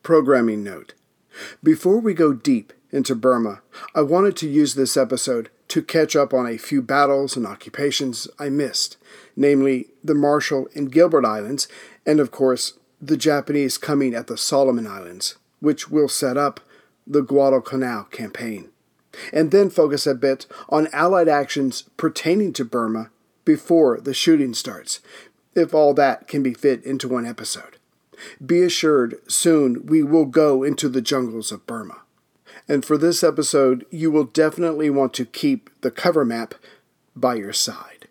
Programming note. Before we go deep into Burma, I wanted to use this episode to catch up on a few battles and occupations I missed, namely the Marshall and Gilbert Islands, and of course, the Japanese coming at the Solomon Islands, which will set up the Guadalcanal campaign, and then focus a bit on Allied actions pertaining to Burma before the shooting starts, if all that can be fit into one episode. Be assured, soon we will go into the jungles of Burma. And for this episode, you will definitely want to keep the cover map by your side.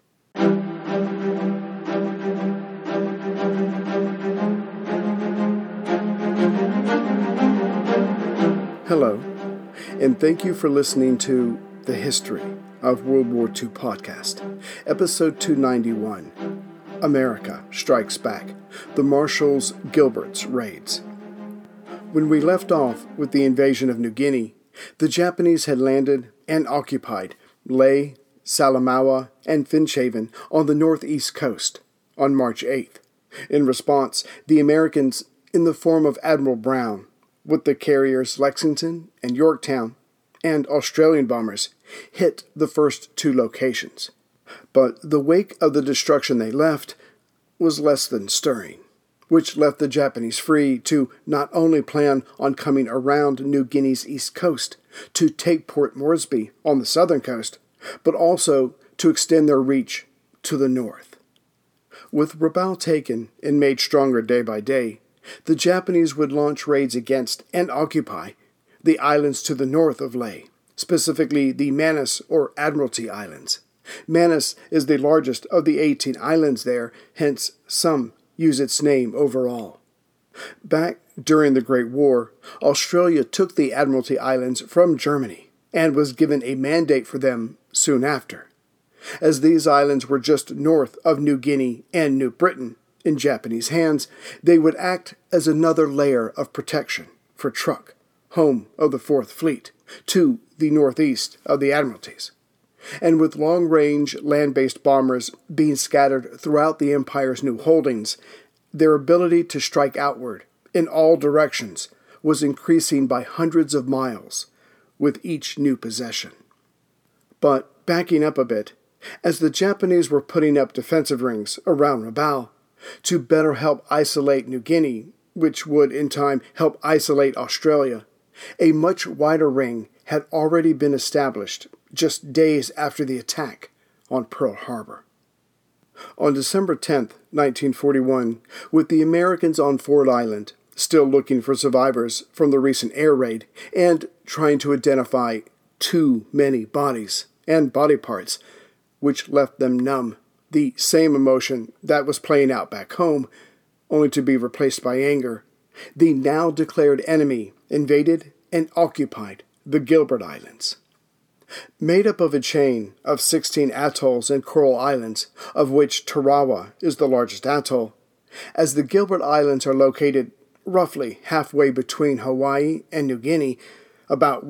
Hello, and thank you for listening to The History of World War II podcast, episode 291, America Strikes Back, the Marshalls Gilbert's Raids. When we left off with the invasion of New Guinea, the Japanese had landed and occupied Lae, Salamaua, and Finschhaven on the northeast coast on March 8th. In response, the Americans, in the form of Admiral Brown, with the carriers Lexington and Yorktown, and Australian bombers, hit the first two locations. But the wake of the destruction they left was less than stirring, which left the Japanese free to not only plan on coming around New Guinea's east coast to take Port Moresby on the southern coast, but also to extend their reach to the north. With Rabaul taken and made stronger day by day, the Japanese would launch raids against and occupy the islands to the north of Lae, specifically the Manus or Admiralty Islands. Manus is the largest of the 18 islands there, hence some use its name overall. Back during the Great War, Australia took the Admiralty Islands from Germany and was given a mandate for them soon after. As these islands were just north of New Guinea and New Britain in Japanese hands, they would act as another layer of protection for Truk, home of the Fourth Fleet, to the northeast of the Admiralties. And with long-range land-based bombers being scattered throughout the Empire's new holdings, their ability to strike outward in all directions was increasing by hundreds of miles with each new possession. But backing up a bit, as the Japanese were putting up defensive rings around Rabaul to better help isolate New Guinea, which would in time help isolate Australia, a much wider ring had already been established just days after the attack on Pearl Harbor. On December 10, 1941, with the Americans on Ford Island, still looking for survivors from the recent air raid and trying to identify too many bodies and body parts, which left them numb, the same emotion that was playing out back home, only to be replaced by anger, the now declared enemy invaded and occupied the Gilbert Islands. Made up of a chain of 16 atolls and coral islands, of which Tarawa is the largest atoll, as the Gilbert Islands are located roughly halfway between Hawaii and New Guinea, about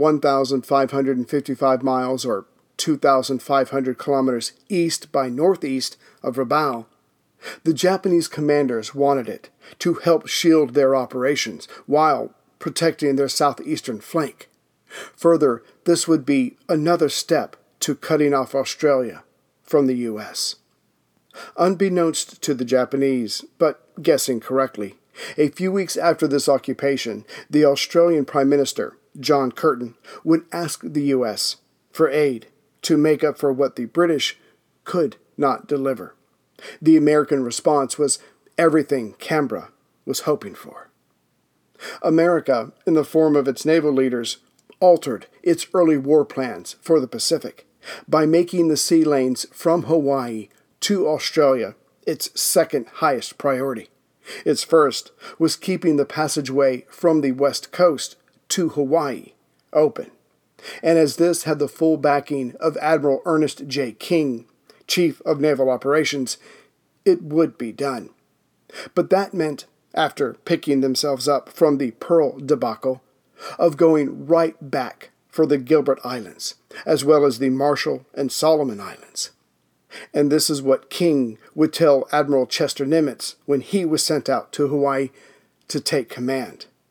1,555 miles or 2,500 kilometers east by northeast of Rabaul, the Japanese commanders wanted it to help shield their operations while protecting their southeastern flank. Further, this would be another step to cutting off Australia from the U.S. Unbeknownst to the Japanese, but guessing correctly, a few weeks after this occupation, the Australian Prime Minister, John Curtin, would ask the U.S. for aid to make up for what the British could not deliver. The American response was everything Canberra was hoping for. America, in the form of its naval leaders, altered its early war plans for the Pacific by making the sea lanes from Hawaii to Australia its second highest priority. Its first was keeping the passageway from the west coast to Hawaii open. And as this had the full backing of Admiral Ernest J. King, Chief of Naval Operations, it would be done. But that meant, after picking themselves up from the Pearl debacle, of going right back for the Gilbert Islands, as well as the Marshall and Solomon Islands. And this is what King would tell Admiral Chester Nimitz when he was sent out to Hawaii to take command.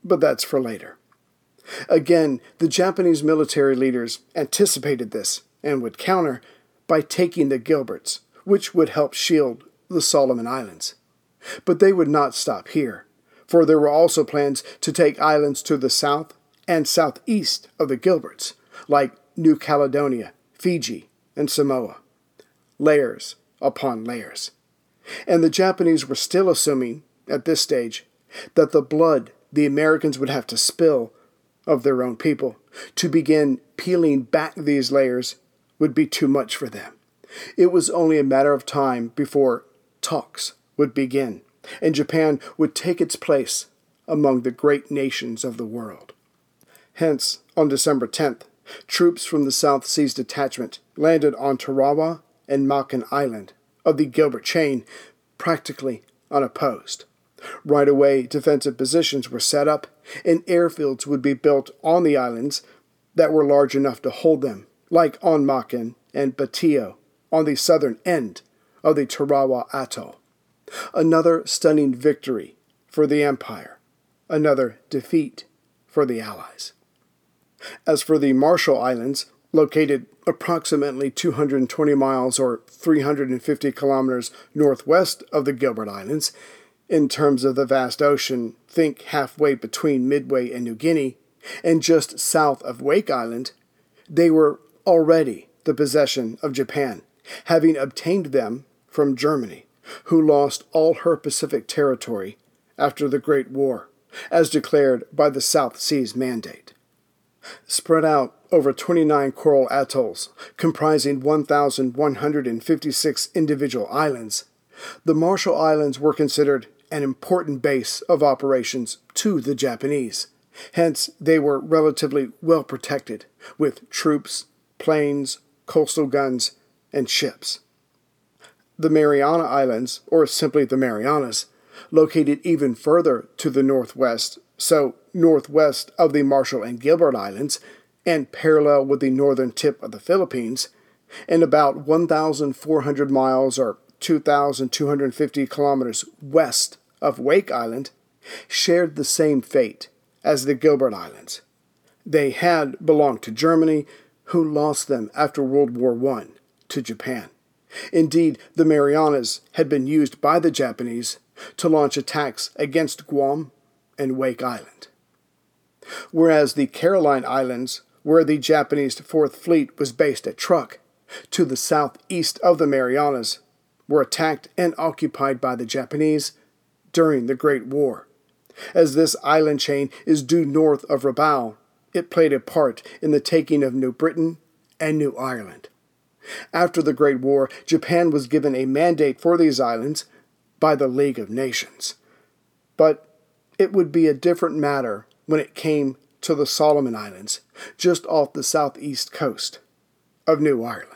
but that's for later. Again, the Japanese military leaders anticipated this and would counter by taking the Gilberts, which would help shield the Solomon Islands. But they would not stop here, for there were also plans to take islands to the south and southeast of the Gilberts, like New Caledonia, Fiji, and Samoa. Layers upon layers. And the Japanese were still assuming, at this stage, that the blood the Americans would have to spill of their own people to begin peeling back these layers would be too much for them. It was only a matter of time before talks would begin, and Japan would take its place among the great nations of the world. Hence, on December 10th, troops from the South Seas Detachment landed on Tarawa and Makin Island of the Gilbert Chain, practically unopposed. Right away, defensive positions were set up, and airfields would be built on the islands that were large enough to hold them, like on Makin and Batio on the southern end of the Tarawa Atoll. Another stunning victory for the Empire, another defeat for the Allies. As for the Marshall Islands, located approximately 220 miles or 350 kilometers northwest of the Gilbert Islands, in terms of the vast ocean, think halfway between Midway and New Guinea, and just south of Wake Island, they were already the possession of Japan, having obtained them from Germany, who lost all her Pacific territory after the Great War, as declared by the South Seas Mandate. Spread out over 29 coral atolls, comprising 1,156 individual islands, the Marshall Islands were considered an important base of operations to the Japanese. Hence, they were relatively well protected, with troops, planes, coastal guns, and ships. The Mariana Islands, or simply the Marianas, located even further to the northwest, so northwest of the Marshall and Gilbert Islands, and parallel with the northern tip of the Philippines, and about 1,400 miles or 2,250 kilometers west of Wake Island, shared the same fate as the Gilbert Islands. They had belonged to Germany, who lost them after World War I to Japan. Indeed, the Marianas had been used by the Japanese to launch attacks against Guam and Wake Island. Whereas the Caroline Islands, where the Japanese Fourth Fleet was based at Truk, to the southeast of the Marianas, were attacked and occupied by the Japanese during the Great War. As this island chain is due north of Rabaul, it played a part in the taking of New Britain and New Ireland. After the Great War, Japan was given a mandate for these islands by the League of Nations. But it would be a different matter when it came to the Solomon Islands, just off the southeast coast of New Ireland.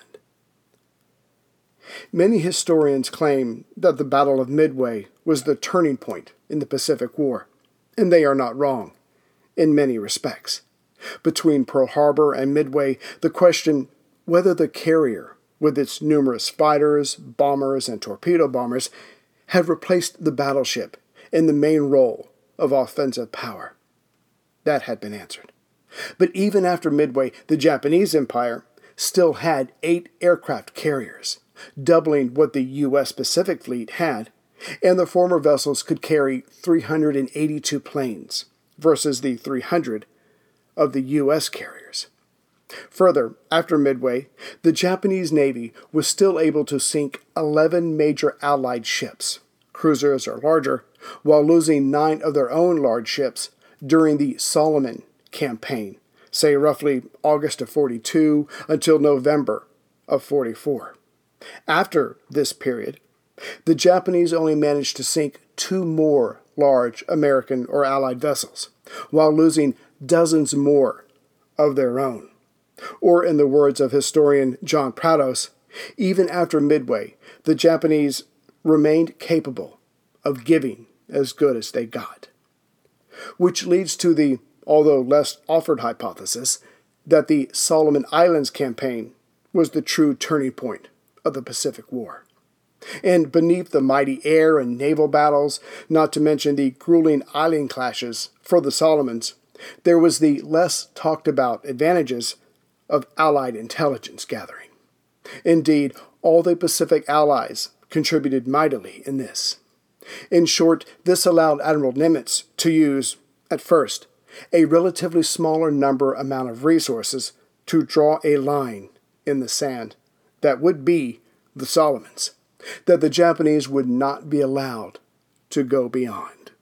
Many historians claim that the Battle of Midway was the turning point in the Pacific War, and they are not wrong, in many respects. Between Pearl Harbor and Midway, the question whether the carrier, with its numerous fighters, bombers, and torpedo bombers, had replaced the battleship in the main role of offensive power. That had been answered. But even after Midway, the Japanese Empire still had 8 aircraft carriers, doubling what the U.S. Pacific Fleet had, and the former vessels could carry 382 planes versus the 300 of the U.S. carriers. Further, after Midway, the Japanese Navy was still able to sink 11 major Allied ships, cruisers or larger, while losing 9 of their own large ships during the Solomon campaign, say roughly August of 42 until November of 44. After this period, the Japanese only managed to sink 2 more large American or Allied vessels, while losing dozens more of their own. Or, in the words of historian John Prados, even after Midway, the Japanese remained capable of giving as good as they got. Which leads to the, although less offered hypothesis, that the Solomon Islands campaign was the true turning point of the Pacific War. And beneath the mighty air and naval battles, not to mention the grueling island clashes for the Solomons, there was the less talked about advantages of Allied intelligence gathering. Indeed, all the Pacific allies contributed mightily in this. In short, this allowed Admiral Nimitz to use, at first, a relatively smaller amount of resources to draw a line in the sand that would be the Solomons, that the Japanese would not be allowed to go beyond.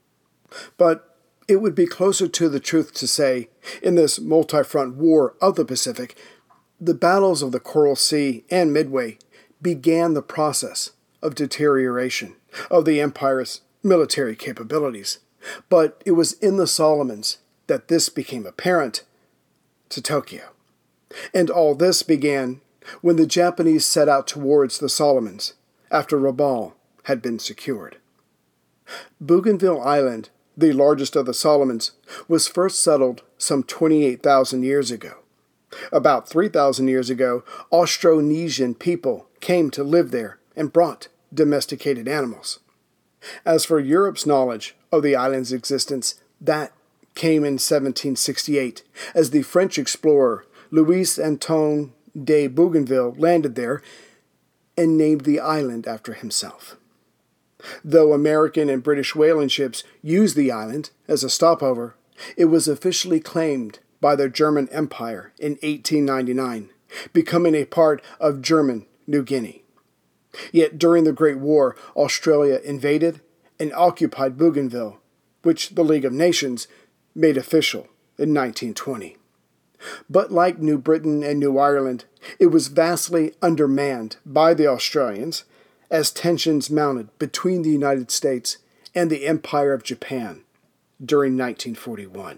But it would be closer to the truth to say, in this multi-front war of the Pacific, the battles of the Coral Sea and Midway began the process of deterioration of the Empire's military capabilities. But it was in the Solomons that this became apparent to Tokyo. And all this began when the Japanese set out towards the Solomons after Rabaul had been secured. Bougainville Island, the largest of the Solomons, was first settled some 28,000 years ago. About 3,000 years ago, Austronesian people came to live there and brought domesticated animals. As for Europe's knowledge of the island's existence, that came in 1768 as the French explorer Louis Antoine de Bougainville landed there and named the island after himself. Though American and British whaling ships used the island as a stopover, it was officially claimed by the German Empire in 1899, becoming a part of German New Guinea. Yet during the Great War, Australia invaded and occupied Bougainville, which the League of Nations made official in 1920. But like New Britain and New Ireland, it was vastly undermanned by the Australians as tensions mounted between the United States and the Empire of Japan during 1941.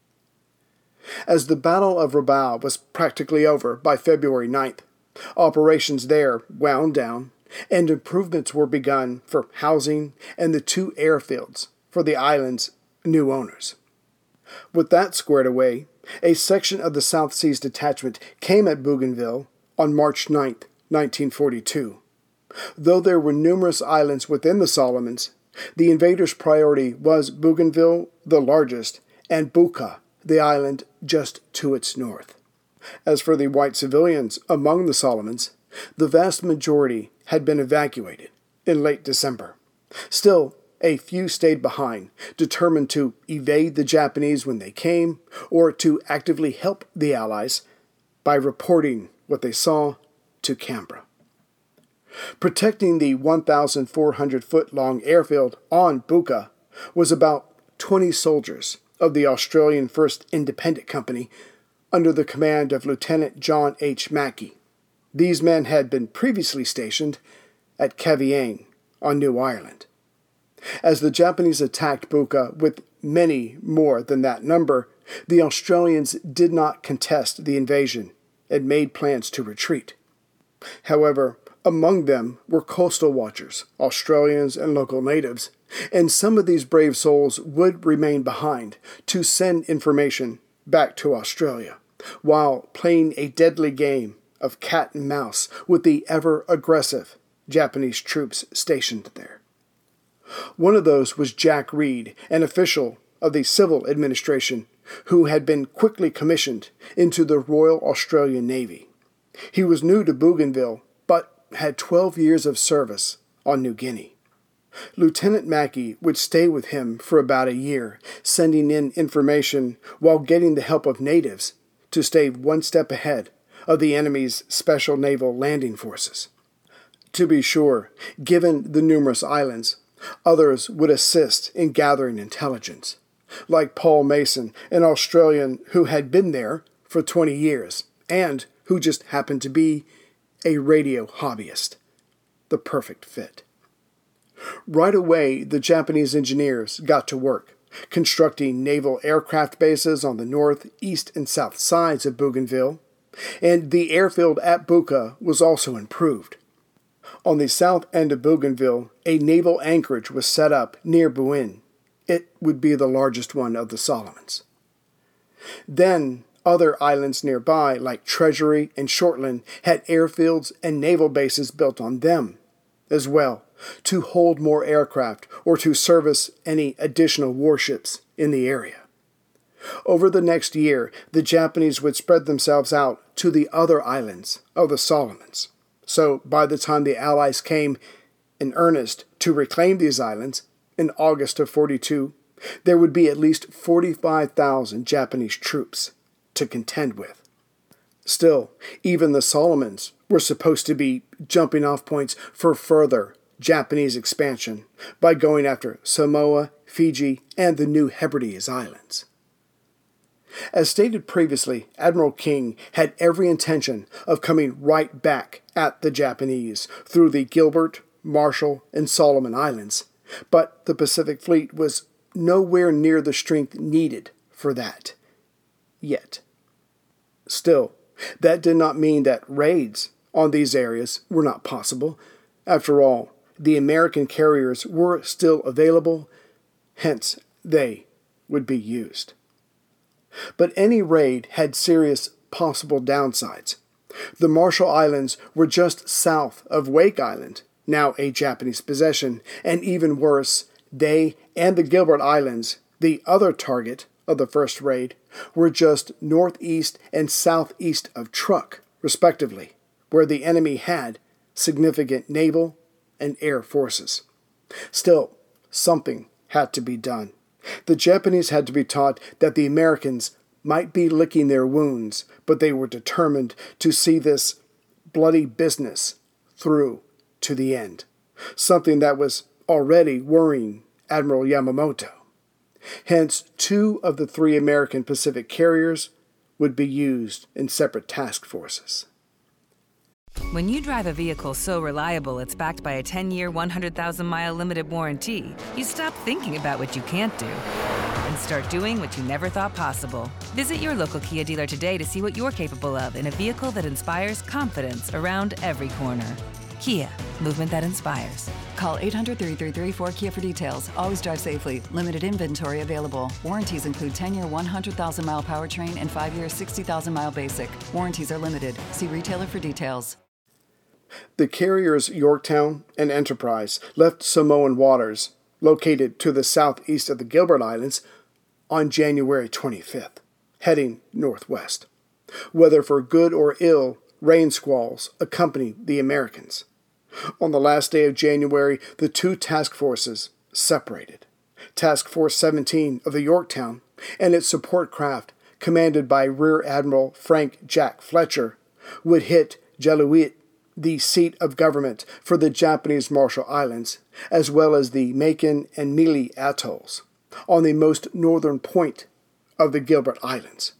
As the Battle of Rabaul was practically over by February 9th, operations there wound down and improvements were begun for housing and the 2 airfields for the island's new owners. With that squared away, a section of the South Seas Detachment came at Bougainville on March 9th, 1942. Though there were numerous islands within the Solomons, the invaders' priority was Bougainville, the largest, and Buka, the island just to its north. As for the white civilians among the Solomons, the vast majority had been evacuated in late December. Still, a few stayed behind, determined to evade the Japanese when they came, or to actively help the Allies by reporting what they saw to Canberra. Protecting the 1,400-foot-long airfield on Buka was about 20 soldiers of the Australian 1st Independent Company under the command of Lieutenant John H. Mackey. These men had been previously stationed at Kavieng on New Ireland. As the Japanese attacked Buka with many more than that number, the Australians did not contest the invasion and made plans to retreat. However, among them were coastal watchers, Australians and local natives, and some of these brave souls would remain behind to send information back to Australia, while playing a deadly game of cat and mouse with the ever-aggressive Japanese troops stationed there. One of those was Jack Reed, an official of the Civil Administration, who had been quickly commissioned into the Royal Australian Navy. He was new to Bougainville, but had 12 years of service on New Guinea. Lieutenant Mackey would stay with him for about a year, sending in information while getting the help of natives to stay one step ahead of the enemy's special naval landing forces. To be sure, given the numerous islands, others would assist in gathering intelligence, like Paul Mason, an Australian who had been there for 20 years and who just happened to be a radio hobbyist. The perfect fit. Right away, the Japanese engineers got to work, constructing naval aircraft bases on the north, east, and south sides of Bougainville, and the airfield at Buka was also improved. On the south end of Bougainville, a naval anchorage was set up near Buin. It would be the largest one of the Solomons. Then, other islands nearby, like Treasury and Shortland, had airfields and naval bases built on them. as well to hold more aircraft or to service any additional warships in the area. Over the next year, the Japanese would spread themselves out to the other islands of the Solomons. So by the time the Allies came in earnest to reclaim these islands in August of 42, there would be at least 45,000 Japanese troops to contend with. Still, even the Solomons were supposed to be jumping off points for further Japanese expansion by going after Samoa, Fiji, and the New Hebrides Islands. As stated previously, Admiral King had every intention of coming right back at the Japanese through the Gilbert, Marshall, and Solomon Islands, but the Pacific Fleet was nowhere near the strength needed for that yet. Still, that did not mean that raids on these areas were not possible. After all, the American carriers were still available, hence they would be used. But any raid had serious possible downsides. The Marshall Islands were just south of Wake Island, now a Japanese possession, and even worse, they and the Gilbert Islands, the other target of the first raid, were just northeast and southeast of Truk, respectively, where the enemy had significant naval and air forces. Still, something had to be done. The Japanese had to be taught that the Americans might be licking their wounds, but they were determined to see this bloody business through to the end, something that was already worrying Admiral Yamamoto. Hence, 2 of the 3 American Pacific carriers would be used in separate task forces. When you drive a vehicle so reliable it's backed by a 10-year, 100,000-mile limited warranty, you stop thinking about what you can't do and start doing what you never thought possible. Visit your local Kia dealer today to see what you're capable of in a vehicle that inspires confidence around every corner. Kia, movement that inspires. Call 800-333-4KIA for details. Always drive safely. Limited inventory available. Warranties include 10-year 100,000-mile powertrain and 5-year 60,000-mile basic. Warranties are limited. See retailer for details. The carriers Yorktown and Enterprise left Samoan waters, located to the southeast of the Gilbert Islands, on January 25th, heading northwest. Whether for good or ill, rain squalls accompanied the Americans. On the last day of January, the 2 task forces separated. Task Force 17 of the Yorktown and its support craft, commanded by Rear Admiral Frank Jack Fletcher, would hit Jaluit, the seat of government for the Japanese Marshall Islands, as well as the Makin and Mealy atolls, on the most northern point of the Gilbert Islands.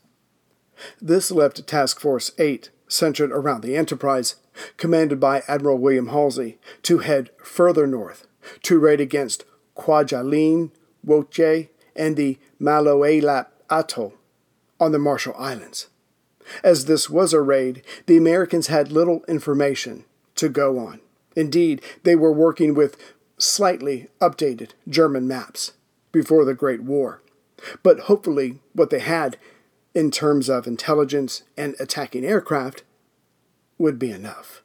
This left Task Force 8, centered around the Enterprise, commanded by Admiral William Halsey, to head further north to raid against Kwajalein, Woche, and the Maloelap Atoll on the Marshall Islands. As this was a raid, the Americans had little information to go on. Indeed, they were working with slightly updated German maps before the Great War. But hopefully what they had in terms of intelligence and attacking aircraft would be enough.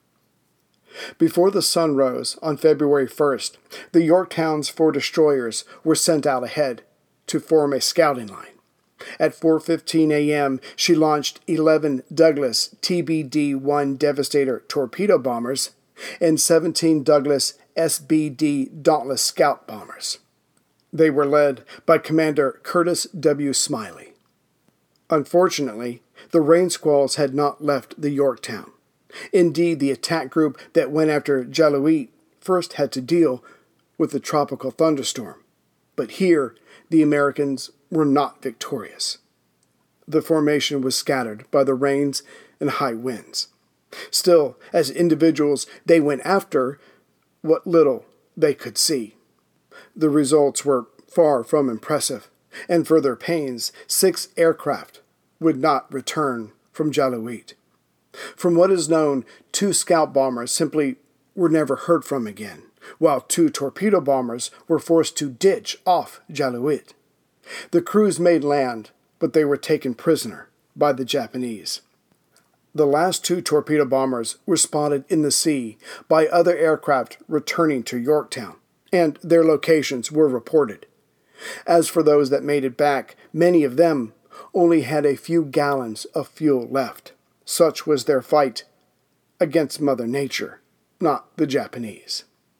Before the sun rose on February 1st, the Yorktown's 4 destroyers were sent out ahead to form a scouting line. At 4:15 a.m., she launched 11 Douglas TBD-1 Devastator torpedo bombers and 17 Douglas SBD Dauntless scout bombers. They were led by Commander Curtis W. Smiley. Unfortunately, the rain squalls had not left the Yorktown. Indeed, the attack group that went after Jaluit first had to deal with the tropical thunderstorm. But here, the Americans were not victorious. The formation was scattered by the rains and high winds. Still, as individuals, they went after what little they could see. The results were far from impressive, and for their pains, 6 aircraft would not return from Jaluit. From what is known, 2 scout bombers simply were never heard from again, while 2 torpedo bombers were forced to ditch off Jaluit. The crews made land, but they were taken prisoner by the Japanese. The last 2 torpedo bombers were spotted in the sea by other aircraft returning to Yorktown, and their locations were reported. As for those that made it back, many of them only had a few gallons of fuel left. Such was their fight against Mother Nature, not the Japanese.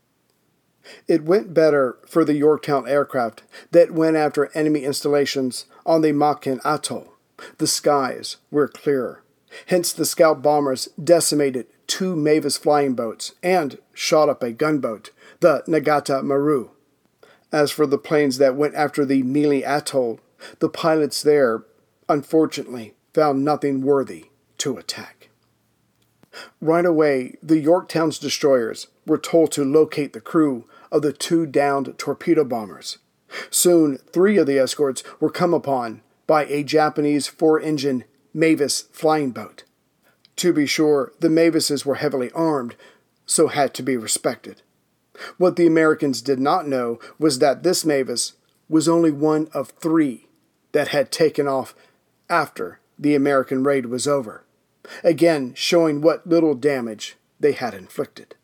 It went better for the Yorktown aircraft that went after enemy installations on the Makin Atoll. The skies were clearer. Hence the scout bombers decimated 2 Mavis flying boats and shot up a gunboat, the Nagata Maru. As for the planes that went after the Mealy Atoll, the pilots there, unfortunately, found nothing worthy to attack. Right away, the Yorktown's destroyers were told to locate the crew of the 2 downed torpedo bombers. Soon, 3 of the escorts were come upon by a Japanese 4-engine Mavis flying boat. To be sure, the Mavises were heavily armed, so had to be respected. What the Americans did not know was that this Mavis was only one of 3 that had taken off after the American raid was over, again showing what little damage they had inflicted.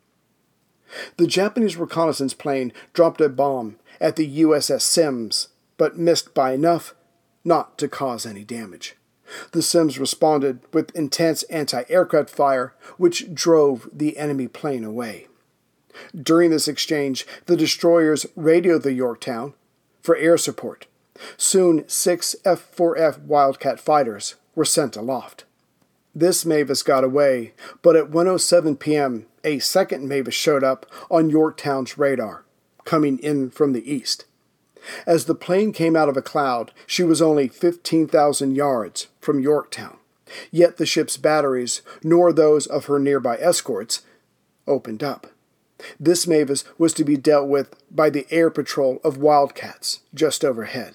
The Japanese reconnaissance plane dropped a bomb at the USS Sims, but missed by enough not to cause any damage. The Sims responded with intense anti-aircraft fire, which drove the enemy plane away. During this exchange, the destroyers radioed the Yorktown for air support. Soon, 6 F-4F Wildcat fighters were sent aloft. This Mavis got away, but at 1:07 p.m., a second Mavis showed up on Yorktown's radar, coming in from the east. As the plane came out of a cloud, she was only 15,000 yards from Yorktown. Yet the ship's batteries, nor those of her nearby escorts, opened up. This Mavis was to be dealt with by the air patrol of Wildcats just overhead.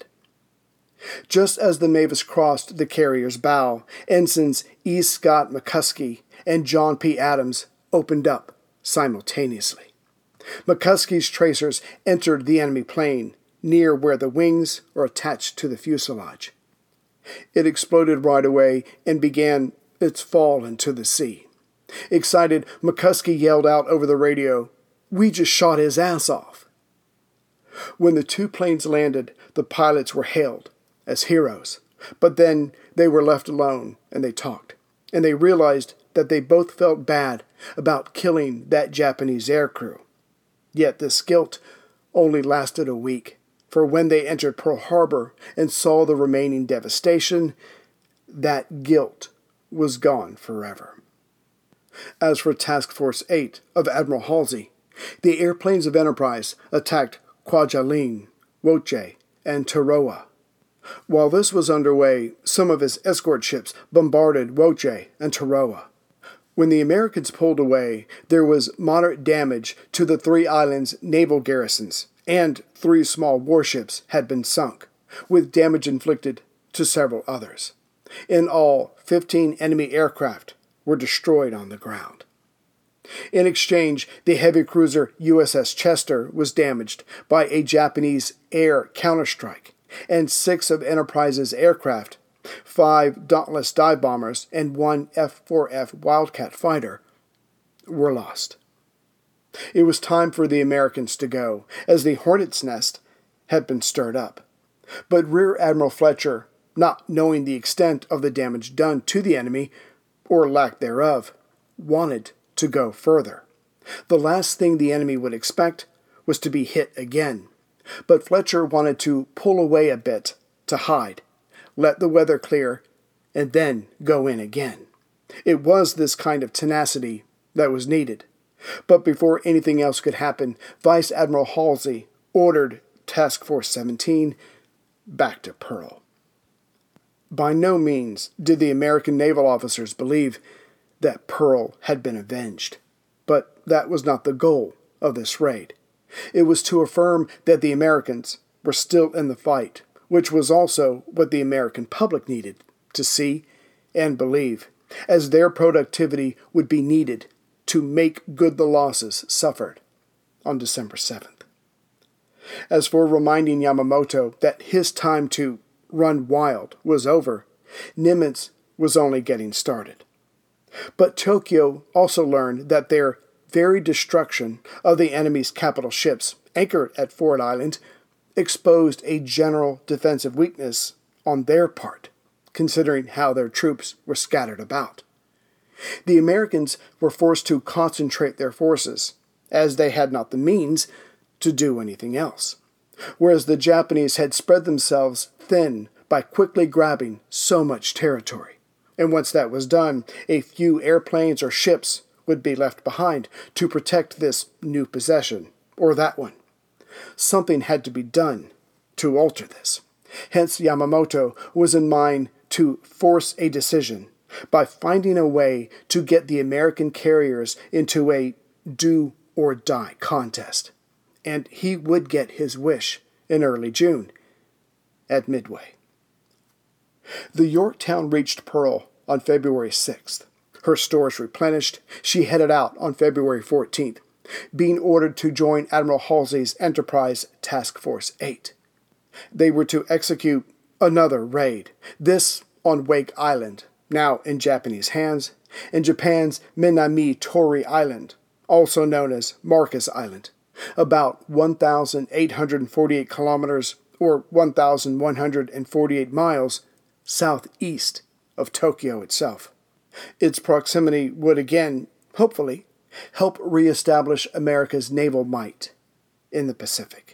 Just as the Mavis crossed the carrier's bow, Ensigns E. Scott McCuskey and John P. Adams opened up simultaneously. McCuskey's tracers entered the enemy plane, near where the wings are attached to the fuselage. It exploded right away and began its fall into the sea. Excited, McCuskey yelled out over the radio, "We just shot his ass off." When the 2 planes landed, the pilots were hailed as heroes, but then they were left alone and they talked, and they realized that they both felt bad about killing that Japanese aircrew. Yet this guilt only lasted a week. For when they entered Pearl Harbor and saw the remaining devastation, that guilt was gone forever. As for Task Force 8 of Admiral Halsey, the airplanes of Enterprise attacked Kwajalein, Woche, and Tarawa. While this was underway, some of his escort ships bombarded Woche and Tarawa. When the Americans pulled away, there was moderate damage to the 3 islands' naval garrisons, and 3 small warships had been sunk, with damage inflicted to several others. In all, 15 enemy aircraft were destroyed on the ground. In exchange, the heavy cruiser USS Chester was damaged by a Japanese air counterstrike, and 6 of Enterprise's aircraft, 5 Dauntless dive bombers, and 1 F-4F Wildcat fighter, were lost. It was time for the Americans to go, as the Hornet's Nest had been stirred up. But Rear Admiral Fletcher, not knowing the extent of the damage done to the enemy, or lack thereof, wanted to go further. The last thing the enemy would expect was to be hit again. But Fletcher wanted to pull away a bit to hide, let the weather clear, and then go in again. It was this kind of tenacity that was needed. But before anything else could happen, Vice Admiral Halsey ordered Task Force 17 back to Pearl. By no means did the American naval officers believe that Pearl had been avenged, but that was not the goal of this raid. It was to affirm that the Americans were still in the fight, which was also what the American public needed to see and believe, as their productivity would be needed to make good the losses suffered on December 7th. As for reminding Yamamoto that his time to run wild was over, Nimitz was only getting started. But Tokyo also learned that their very destruction of the enemy's capital ships anchored at Ford Island exposed a general defensive weakness on their part, considering how their troops were scattered about. The Americans were forced to concentrate their forces, as they had not the means to do anything else, whereas the Japanese had spread themselves thin by quickly grabbing so much territory. And once that was done, a few airplanes or ships would be left behind to protect this new possession, or that one. Something had to be done to alter this. Hence, Yamamoto was in mind to force a decision by finding a way to get the American carriers into a do-or-die contest. And he would get his wish in early June at Midway. The Yorktown reached Pearl on February 6th. Her stores replenished, she headed out on February 14th, being ordered to join Admiral Halsey's Enterprise Task Force 8. They were to execute another raid, this on Wake Island, now in Japanese hands, and Japan's Minami-Tori Island, also known as Marcus Island, about 1,848 kilometers or 1,148 miles southeast of Tokyo itself. Its proximity would again, hopefully, help reestablish America's naval might in the Pacific.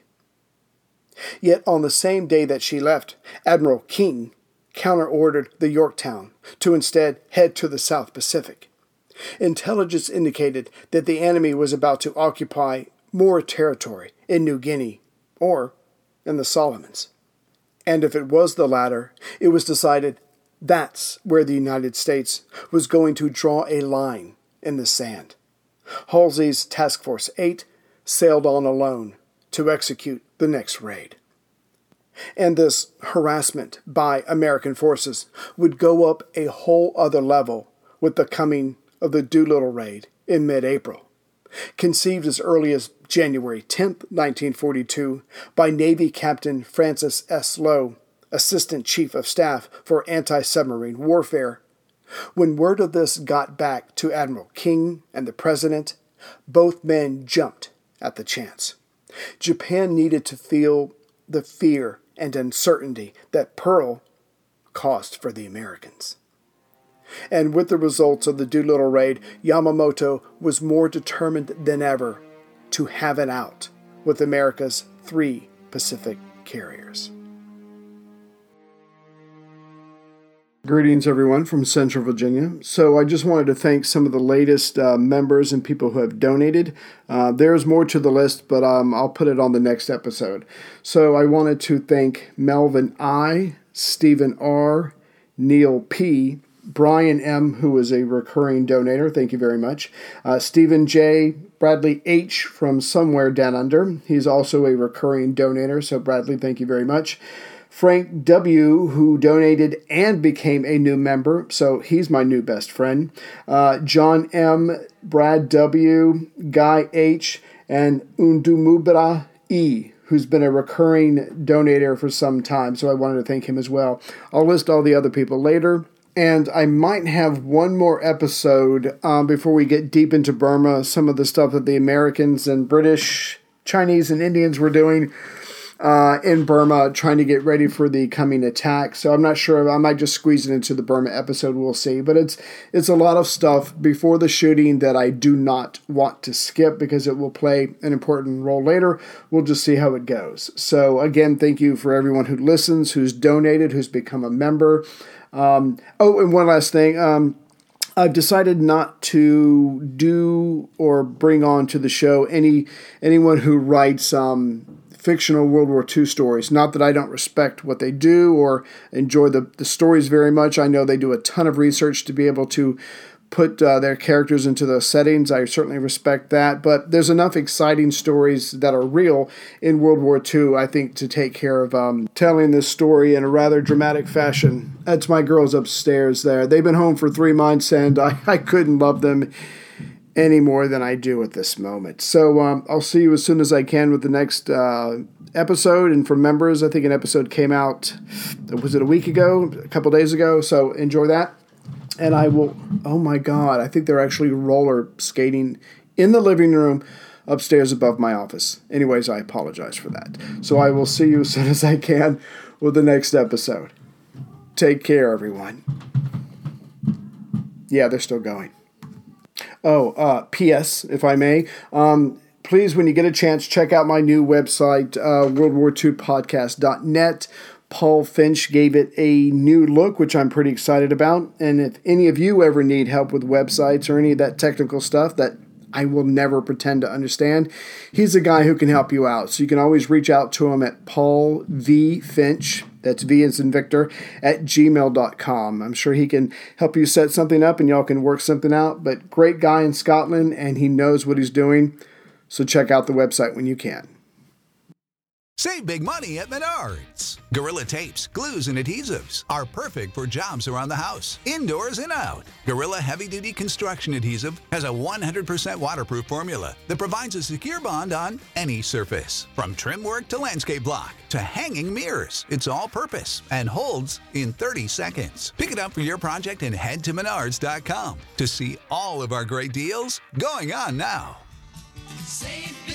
Yet on the same day that she left, Admiral King counter-ordered the Yorktown to instead head to the South Pacific. Intelligence indicated that the enemy was about to occupy more territory in New Guinea or in the Solomons. And if it was the latter, it was decided that's where the United States was going to draw a line in the sand. Halsey's Task Force 8 sailed on alone to execute the next raid. And this harassment by American forces would go up a whole other level with the coming of the Doolittle raid in mid-April. Conceived as early as January 10, 1942, by Navy Captain Francis S. Lowe, Assistant Chief of Staff for Anti-Submarine Warfare. When word of this got back to Admiral King and the President, both men jumped at the chance. Japan needed to feel the fear and uncertainty that Pearl caused for the Americans. And with the results of the Doolittle raid, Yamamoto was more determined than ever to have it out with America's 3 Pacific carriers. Greetings, everyone, from Central Virginia. So I just wanted to thank some of the latest members and people who have donated. There's more to the list, but I'll put it on the next episode. So I wanted to thank Melvin I., Stephen R., Neil P., Brian M., who is a recurring donator. Thank you very much. Stephen J., Bradley H. from somewhere down under. He's also a recurring donator. So Bradley, thank you very much. Frank W., who donated and became a new member, so he's my new best friend. John M., Brad W., Guy H., and Undumubra E., who's been a recurring donator for some time, so I wanted to thank him as well. I'll list all the other people later. And I might have one more episode before we get deep into Burma, some of the stuff that the Americans and British, Chinese, and Indians were doing in Burma, trying to get ready for the coming attack. So I'm not sure. I might just squeeze it into the Burma episode. We'll see. But it's a lot of stuff before the shooting that I do not want to skip because it will play an important role later. We'll just see how it goes. So again, thank you for everyone who listens, who's donated, who's become a member. And one last thing. I've decided not to do or bring on to the show anyone who writes fictional World War II stories. Not that I don't respect what they do or enjoy the stories very much. I know they do a ton of research to be able to put their characters into those settings. I certainly respect that. But there's enough exciting stories that are real in World War II, I think, to take care of telling this story in a rather dramatic fashion. That's my girls upstairs there. They've been home for 3 months, and I couldn't love them any more than I do at this moment. So I'll see you as soon as I can with the next episode. And for members, I think an episode came out, was it a week ago, a couple days ago? So enjoy that. And I will, oh my God, I think they're actually roller skating in the living room upstairs above my office. Anyways, I apologize for that. So I will see you as soon as I can with the next episode. Take care, everyone. Yeah, they're still going. Oh, P.S., if I may, please, when you get a chance, check out my new website, WorldWar2podcast.net. Paul Finch gave it a new look, which I'm pretty excited about. And if any of you ever need help with websites or any of that technical stuff that I will never pretend to understand, he's a guy who can help you out. So you can always reach out to him at Paul V. Finch, that's V as in Victor, at gmail.com. I'm sure he can help you set something up and y'all can work something out. But great guy in Scotland, and he knows what he's doing. So check out the website when you can. Save big money at Menards. Gorilla tapes, glues, and adhesives are perfect for jobs around the house, indoors and out. Gorilla heavy-duty construction adhesive has a 100% waterproof formula that provides a secure bond on any surface. From trim work to landscape block to hanging mirrors, it's all-purpose and holds in 30 seconds. Pick it up for your project and head to Menards.com to see all of our great deals going on now. Save